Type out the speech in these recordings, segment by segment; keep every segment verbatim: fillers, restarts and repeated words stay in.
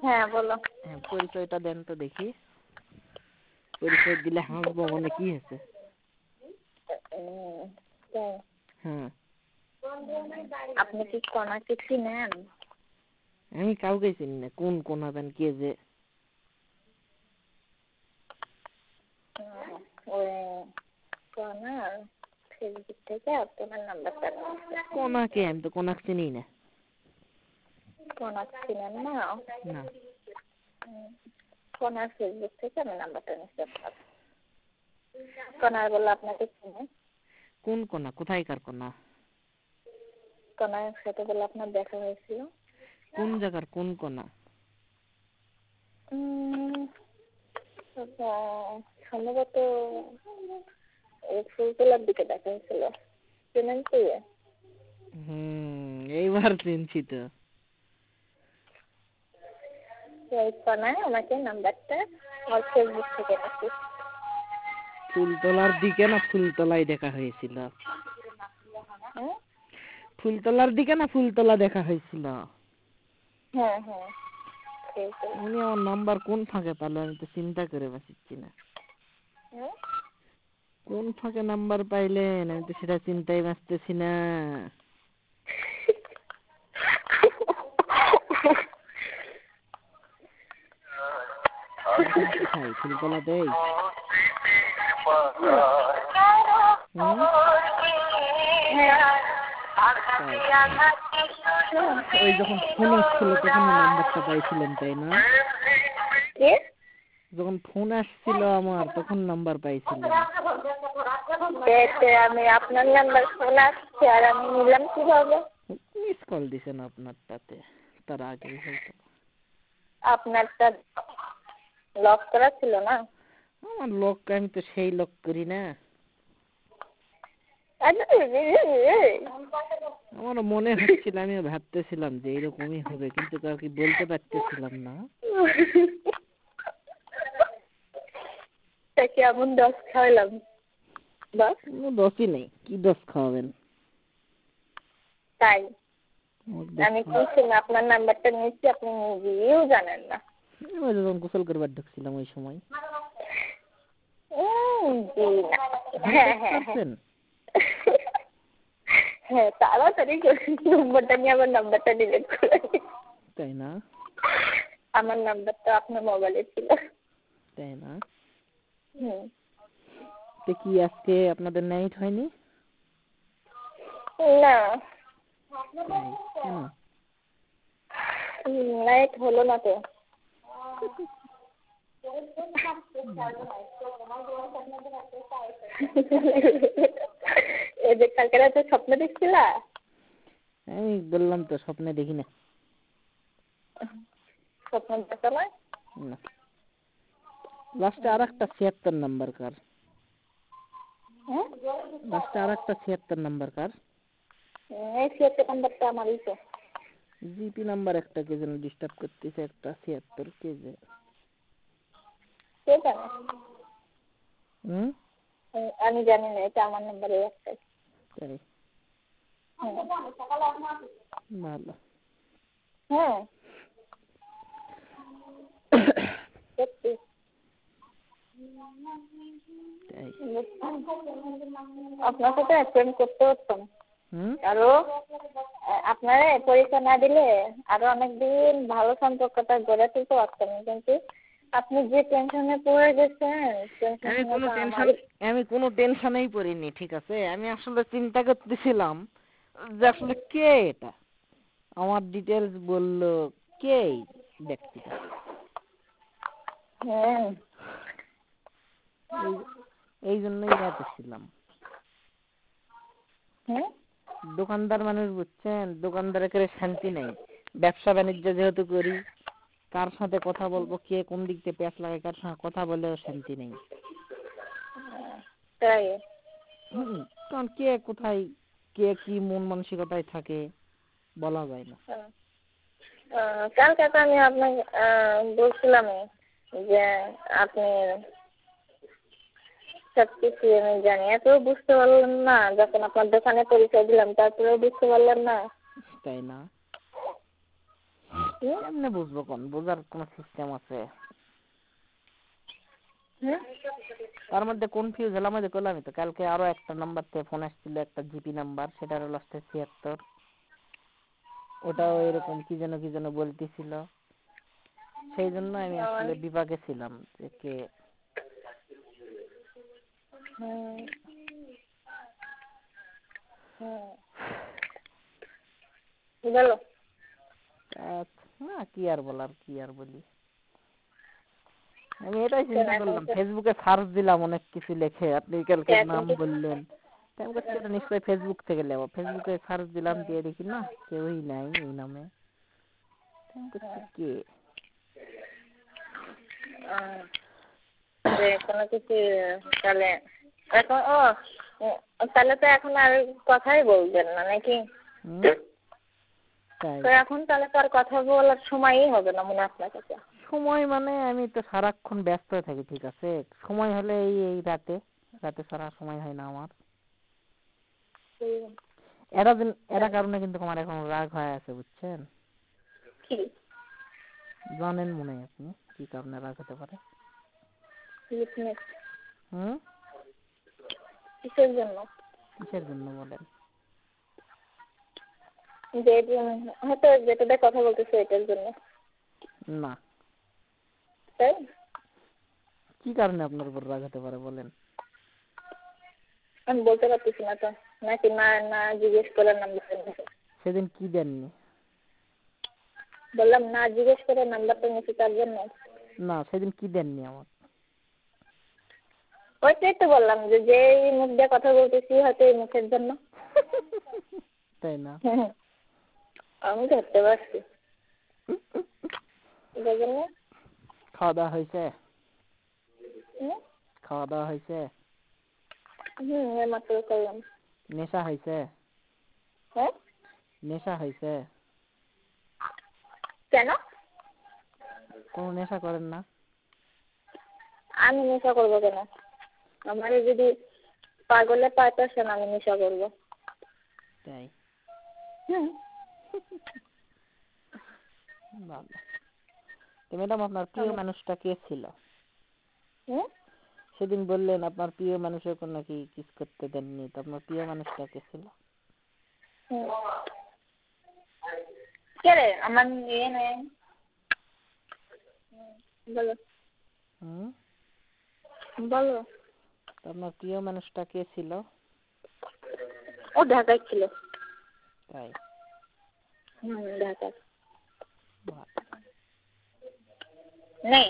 হ্যাঁ বলো। হ্যাঁ পরিচয়টা দেন তো দেখি। পরিচয় দিলে হাসবো মনে কি হয়েছে? হ্যাঁ আপনি কি কোনাকে চিনেন? আমি কাউকে চিনি না, কোন কোন হবেন কে যে? ওই কোনা ফেসবুক থেকে আপনার নাম্বারটা নিয়েছে। কোনাকে? আমি তো কোনাক চিনি না। কোনাক চিনেন না? না। কোনার ফেসবুক থেকে আমি নাম্বারটা নিয়েছি আপনার। কোনার বলে আপনাকে চিনে। কোন কোনা? কোথায়কার কোনা? কোনার সাথে বলে আপনার দেখা হয়েছিল। কোন জায়গার কোন কোনা? সম্ভবত ফুলতলার দিকে দেখা হয়েছিল। চিনেন কি? হুম এইবার চিনছি তো। সেই কোনায় আমাকে নাম্বারটা আমার ফেসবুক থেকে নিয়েছি। ফুলতলার দিকে না ফুলতলায় দেখা হয়েছিল? ফুলতলার দিকে না ফুলতলা দেখা হয়েছিল? হ্যাঁ হ্যাঁ। উনি আমার নাম্বার কোন ফাঁকে পালো আমি তো চিন্তা করে পাচ্ছি না। কোন ফাঁকে নাম্বার পাইলেন আমি তো সেটা চিন্তাই পারতেছি না। কোথায়? ফুলতলাতেই? ওই যখন ফোন আসছিল তখন নাম্বারটা পাইছিলেন তাই না? যখন ফোন আসছিল আমার তখন নাম্বার পাইছিলেন। আমি আপনার নাম্বার ফোন আসছে আর আমি নিলাম কিভাবে? মিস কল দিছেন আপনারটাতে, তার আগেই হয়তো। আপনারটা লক করা ছিল না? আমার লক আমি তো সেই লক করি না। আমার মনে হচ্ছিল, আমিও ভাবতেছিলাম যে এরকমই হবে, কিন্তু কাউকে বলতে পারতেছিলাম না। কেমন দশ খাওয়ালাম? কোনো দশই নেই, কি দশ খাওয়াবেন? তাই আমি কি আপনার নাম্বারটা নিয়েছি, আপনি নিজেও জানেন না। যখন গোসল করবার ঢুকছিলাম ওই সময়। হ্যাঁ তাড়াতাড়ি নম্বরটা নিয়ে আমার নাম্বারটা ডিলিট করে। তাই না? আমার নাম্বারটা আপনার মোবাইলে ছিল। তাই না? হুম। তো কি আজকে আপনাদের নাইট হয়নি? না। কেন? নাইট হলো না তো। এই যে কালকে রাতে স্বপ্ন দেখছিলা? আমি বললাম তো স্বপ্নে দেখি না। স্বপ্ন দেখা না? না। লাস্টে আর একটা ছিয়াত্তর নাম্বার কার? লাস্টে আর একটা ছিয়াত্তর নাম্বার কার? এই ছিয়াত্তর নাম্বারটা আমারই তো। জিপি নাম্বার একটা কে যেন ডিস্টার্ব করতেছে, একটা ছিয়াত্তর কে যে। কে জানে? হুম? আমি জানি না, এটা আমার নাম্বারে একটাই। তাই? ভালো। হ্যাঁ সত্যি। আপনার সাথে প্রেম করতে পারতাম আরো, আপনারা পরীক্ষা না দিলে আরো অনেকদিন ভালো সম্পর্কটা গড়ে তুলতে পারতাম, কিন্তু আপনি যে টেনশনে পড়ে গেছেন। আমি কোনো টেনশন আমি কোনো টেনশনেই পড়িনি, ঠিক আছে? আমি আসলে চিন্তা করতেছিলাম যে আসলে কে এটা, আমার ডিটেলস বললো, কে ব্যক্তিটা। হ্যাঁ এই জন্যই এত ছিলাম। হ্যাঁ দোকানদার মানুষ, বুঝছেন, দোকানদারের করে শান্তি নেই। ব্যবসা বাণিজ্য যেহেতু করি, কার সাথে কথা বলবো, কে কোন দিক থেকে প্যাঁচ লাগায়, কার সঙ্গে কথা বলেও শান্তি নেই। তাই? হুম, কারণ কে কোথায়, কে কি মন মানসিকতায় থাকে বলা যায় না। কালকে তো আমি আপনাকে বলছিলাম যে আপনি সবকিছু আমি জানি, এত বুঝতে পারলেন না যখন আপনার দোকানে পরিচয় দিলাম, তারপরেও বুঝতে পারলেন না? তাই না? কেমনে বুঝবো কোন বোঝার কোন সিস্টেম আছে তার মধ্যে কনফিউজ হলাম যে কইলামই তো কালকে আরো একটা নাম্বার থেকে ফোন আসছিল একটা জিপি নাম্বার সেটার লাস্টে ছিয়াত্তর ওটাও এরকম কি যেন কি যেন বলতেছিল সেই জন্য আমি আসলে বিভাগে ছিলাম যে কে হুম হুম বলো না কি আর বলার কি আর বলি আমি এটাই চিন্তা করলাম ফেসবুকে সার্চ দিলাম অনেক কিছু লেখে আপনি কালকে নাম বললেন তাই আমি এটা নিশ্চয়ই ফেসবুক থেকে নেব ফেসবুকে সার্চ দিলাম দিয়ে দেখি না কেউই নাই এই নামে আমি বলছি কে কোনো কিছু তাহলে এখন ও তাহলে তো এখন আর কথাই বলবেন না নাকি তো এখন তাহলে তো আর কথা বলার সময়ই হবে না মনে আপনার কাছে সময় মানে আমি তো সারাক্ষণ ব্যস্ত থাকি ঠিক আছে সময় হলে এই এই রাতে রাতে সারা সময় হয় না আমার এরা এরা কারণে কিন্তু আমার এখন রাগ হয়ে আছে বুঝছেন কি জানেন মনে হয় আপনি কি কারণে রাগ হতে পারে হুম কিসের জন্য কিসের জন্য বলেন যে হয়তো যেটাতে কথা বলতেছে এটার জন্য না তাই কি কারণে আপনার উপর রাগ হতে পারে বলেন আমি বলতে পারতেছি না তো নাকি না না জিজ্ঞেস করে নাম্বার সেদিন কি দেননি বললাম না জিজ্ঞেস করে নাম্বারটা নিয়েছি তার জন্য না সেদিন কি দেননি আমার ওইটাই তো বললাম যে যে মুখ দিয়ে কথা বলতেছি হয়তো এই মুখের জন্য তাই না আমি ধরতে পারছি খাওয়া দাওয়া হয়েছে খাওয়া দাওয়া হয়েছে হুম এইমাত্র করলাম নেশা হয়েছে হ্যাঁ নেশা হয়েছে কেন কোনো নেশা করেন না আমি নেশা করবো কেন আমার যদি পাগলে পায় পেশেন আমি নেশা করবো তাই হুম ভালো তো ম্যাডাম আপনার প্রিয় মানুষটা কে ছিল সেদিন বললেন আপনার প্রিয় মানুষের কোন নাকি কিস করতে দেননি তো আপনার প্রিয় মানুষটা কে ছিল কে রে আমার ইয়ে নেই বলো হুম বলো আপনার প্রিয় মানুষটা কে ছিল ও ঢাকায় ছিল তাই হুম ঢাকায় ভালো নেই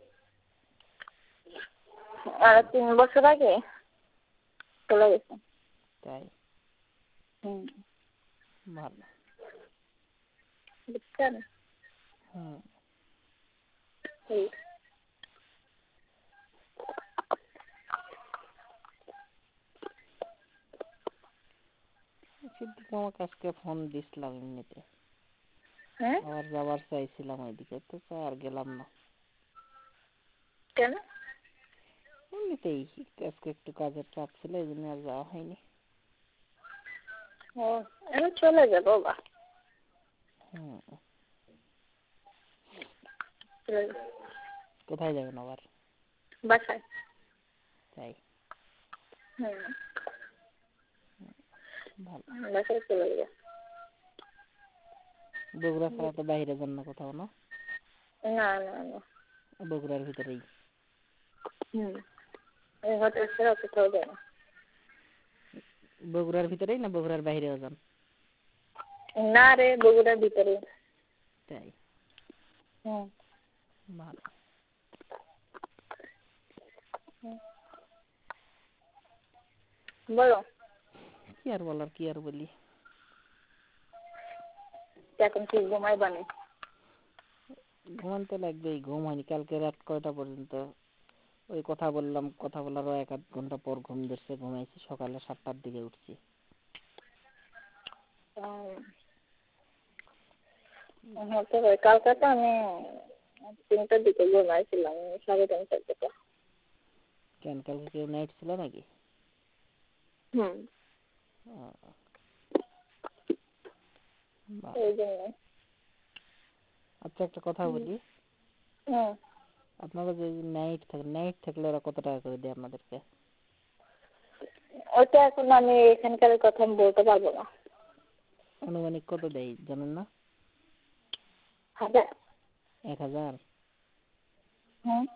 আর তিন বছর আগে চলে গেছে তাই হুম ভালো বুঝছেন হুম এই সিদ্দিক মামাকে আজকে ফোন দিছিলাম এমনিতে হ্যাঁ আবার যাবার চাইছিলাম ওইদিকে তো আর গেলাম না কেন এমনিতেই আজকে একটু কাজের চাপ ছিল এই জন্য আর যাওয়া হয়নি ও আমি চলে যাবো বা হুম চলে যাবো কোথায় যাবেন আবার বাসায় তাই হুম ভালো বাসায় চলে যাবো বগুড়া ছাড়া তো বাইরে যান না কোথাও না না না না বগুড়ার ভিতরেই হুম এই হোটেল ছাড়া কোথাও যায় না বগুড়ার ভিতরেই না বগুড়ার বাইরেও যান না রে বগুড়ার ভিতরে তাই হুম ভালো বলো কি আর বলার কি আর বলি এখন কি ঘুমাই বানে ঘুমাতে লাগবেই ঘুম হয়নি কালকে রাত কয়টা পর্যন্ত ওই কথা বললাম কথা বলারও এক আধ ঘন্টা পর ঘুম ধরছে ঘুমাইছি সকালে সাতটার দিকে উঠছি হতে পারে কালকে তো আমি তিনটার দিকে ঘুমাইছিলাম সাড়ে তিনটার দিকে কেন কালকে কেউ নাইট ছিল নাকি হুম এই জন্য আচ্ছা একটা কথা বলি, আপনারা যে নাইট থাকে নাইট থাকলে ওরা কত টাকা করে দেয় আপনাদেরকে? ওটা এখন আমি এখানকার কথা আমি বলতে পারবো না। আনুমানিক কত দেয় জানেন না? হাজার। এক হাজার? হুম।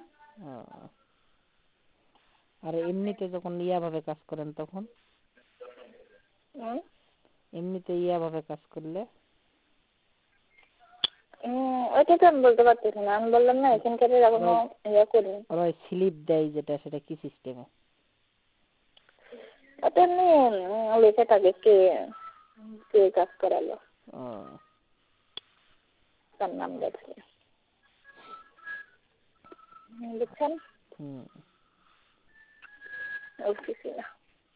আর এমনিতে যখন ইয়া ভাবে কাজ করেন তখন? এমনিতে ইয়া ভাবে কাজ করলে? ওইটা তো আমি বলতে পারতেছি না, আমি বললাম না এখানকার এখনো ইয়া করিনি। ওরা স্লিপ দেয় যেটা, সেটা কি সিস্টেমে? ওটা এমনি লেখা থাকে কে কে কাজ করালো, তার নাম লেখা বুঝছেন? উঠতেছি না।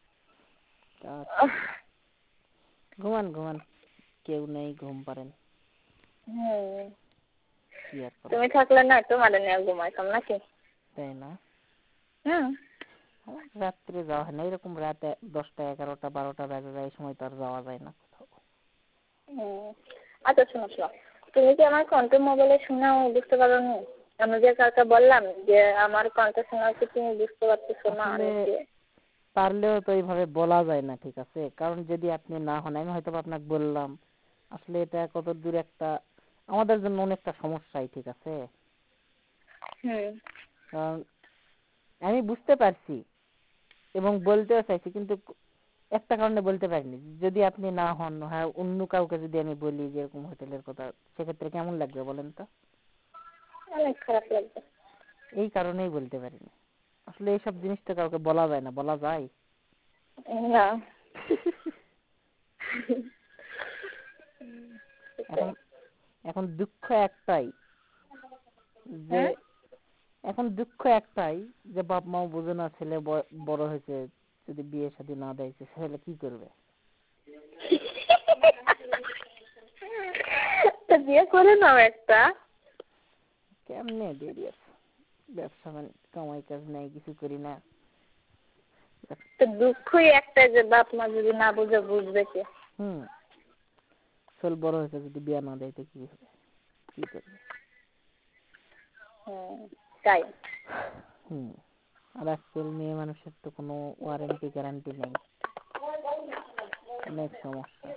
ঘুমান ঘুমান, কেউ নেই, ঘুম পারেন। হম তুমি থাকলে না তোমার নিয়ে ঘুমাইতাম নাকি? তাই না? হম রাত্রে যাওয়া হয় না, এরকম রাতে দশটা এগারোটা বারোটা বেজে যায়, এই সময় তো আর যাওয়া যায় না কোথাও। আচ্ছা শোনো শোনো, তুমি কি আমার কণ্ঠ মোবাইলে শোনাও বুঝতে পারো নি? আমি যে কালকে বললাম যে আমার কণ্ঠ শোনা কি তুমি বুঝতে পারতেছো না? পারলেও তো এইভাবে বলা যায় না, ঠিক আছে? কারণ যদি আপনি না হন, আমি হয়তো আপনাকে বললাম, আসলে এটা কত দূর একটা আমাদের জন্য অনেকটা সমস্যাই, ঠিক আছে? কারণ আমি বুঝতে পারছি এবং বলতেও চাইছি, কিন্তু একটা কারণে বলতে পারিনি। যদি আপনি না হন, হ্যাঁ অন্য কাউকে যদি আমি বলি যে এরকম হোটেলের কথা, সেক্ষেত্রে কেমন লাগবে বলেন তো? অনেক খারাপ লাগবে। এই কারণেই বলতে পারিনি। আসলে এইসব জিনিস তো কাউকে বলা যায় না, বলা যায় না। এখন এখন দুঃখ একটাই যে এখন দুঃখ একটাই যে বাপ মাও বোঝে না, ছেলে বড় হয়েছে, যদি বিয়ে শাদী না দেয় ছেলে কি করবে? বিয়ে করে নাও একটা। কেমনে দেরি আছে, ব্যবসা কামাই কাজ নাই, কিছু করি না। তো দুঃখই একটা যে বাপ মা যদি না বুঝে বুঝবে কে? হুম ছেলে বড় হয়েছে, যদি বিয়ে না দেয় তো কি হবে, কি করবে? তাই। হুম আর আজকাল মেয়ে মানুষের তো কোনো ওয়ারেন্টি গ্যারান্টি নেই, অনেক সমস্যা।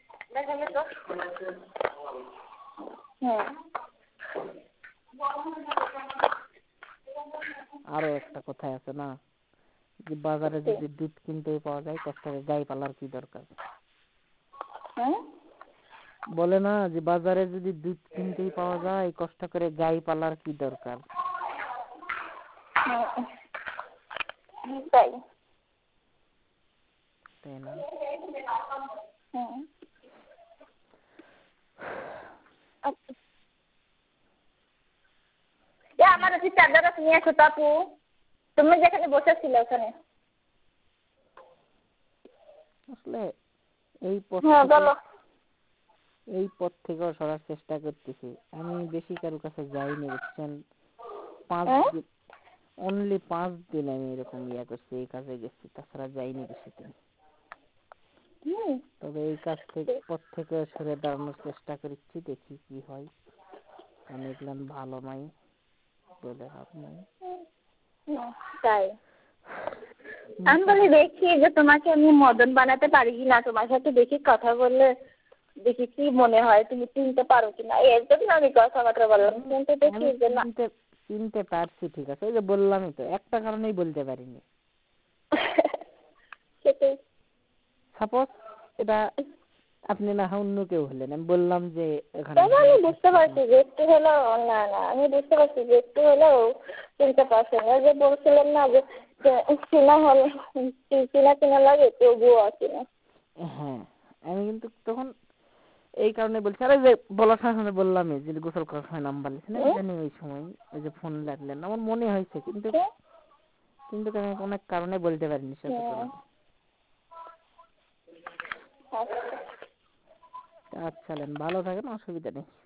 আরো একটা কথা আছে না, যে বাজারে যদি দুধ কিনতে পাওয়া যায়, কষ্ট করে গাই পালার কি দরকার? বলে না যে বাজারে যদি দুধ কিনতেই পাওয়া যায়, কষ্ট করে গাই পালার কি দরকার? তাই তাই না? আমার হচ্ছে চার্জারটা নিয়ে আসো তো আপু, তুমি যেখানে বসেছিলে ওখানে। আসলে এই পথ এই পথ থেকেও সরার চেষ্টা করতেছি। আমি বেশি কারো কাছে যাইনি, বুঝছেন? পাঁচ দিন অনলি পাঁচ দিন আমি এরকম ইয়া করছি, এই কাজে গেছি, তাছাড়া যাইনি বেশি দিন। তবে এই কাজ থেকে পথ থেকে সরে দাঁড়ানোর চেষ্টা করছি, দেখি কি হয়। কারণ এগুলো ভালো নাই, বলে লাভ নাই। তাই আমি বলি দেখি যে তোমাকে আমি মদন বানাতে পারি কিনা, তোমার সাথে দেখি কথা বললে দেখি কি মনে হয়, তুমি চিনতে পারো কিনা, এর জন্য আমি কথাবার্তা বললাম। কিন্তু দেখি যে না, চিনতে পারছি, ঠিক আছে, ওই যে বললামই তো, একটা কারণেই বলতে পারিনি। সাপোজ এটা আপনি না হয় অন্য কেউ হলেন, আমি বললাম যে এখানে আমি বুঝতে পারছি যে একটু হলেও, না না আমি বুঝতে পারছি যে একটু হলেও চিনতে পারছেন। ওই যে বলছিলেন না যে চিনা হলে চিনা চিনা লাগে, তবুও আছে না। হ্যাঁ আমি কিন্তু তখন এই কারণে বলছি, আরে যে বলার সামনে বললামই যে গোসল করার সময় নাম্বার লিখে না জানি, ওই সময় ওই যে ফোন লাগলেন আমার মনে হয়েছে, কিন্তু কিন্তু আমি অনেক কারণে বলতে পারিনি সাথে করে। আচ্ছা ভালো থাকেন, অসুবিধা নেই।